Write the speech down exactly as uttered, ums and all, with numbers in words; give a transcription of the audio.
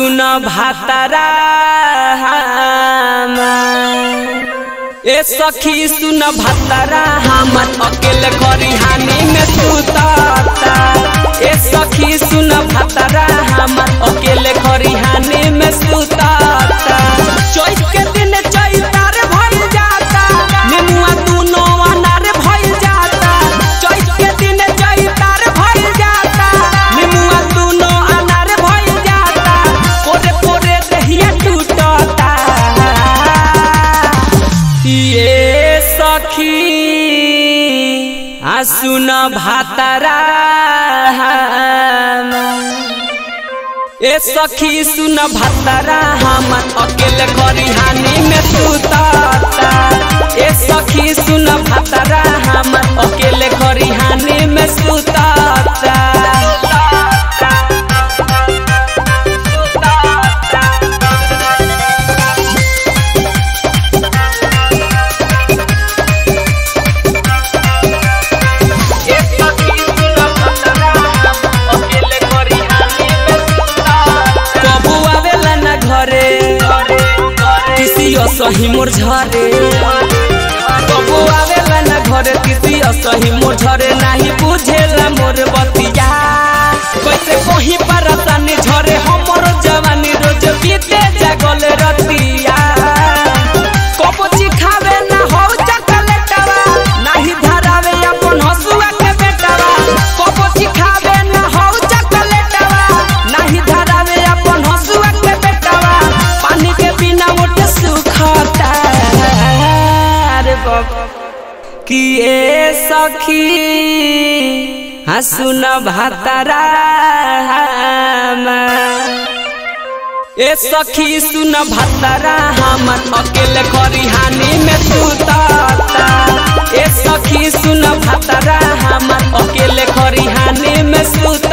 सुन भातारा ए सखी सुन भातारा हमर अकेले खरिहानी में सुताता। ए सखी सुन भातारा हमर अकेले खरिहानी में सुताता। चैत के दिन चैतार भइल जाता, नेमुआ दुनो अनार भइल जाता। चैत के दिन चैतार भइल जाता, नेमुआ दुनो अनार भइल जाता। पोरे पोरे देहिया टूटता। ये सखी आ सुन भातारा ए सखी सुन भातारा हमर अकेले खरिहानी में सुताता। ए सखी सुन भातारा हमर अकेले खरिहानी में सुताता। सही मोर झरे कबो आवेला ना घरे किसी असही मोर झरे नहीं बुझेला मोर बतिया। कैसे कहीं परतानी झरे हमर जवानी रोज बीते जागल रतिया। कबो चिखावे ना हो चकलेटवा नहीं धरावे अपन हसुआ के बेटवा। कबो चिखावे ना हो चकलेटवा नहीं धरावे अपन हसुआ के बेटवा। पानी के बिना मोटे कि ए सखी हाँ सुन भातारा ए सखी सुन भातारा हमर अकेले खरिहानी में सुताता। ए सखी सुन भातारा हमर अकेले खरिहानी में सुताता।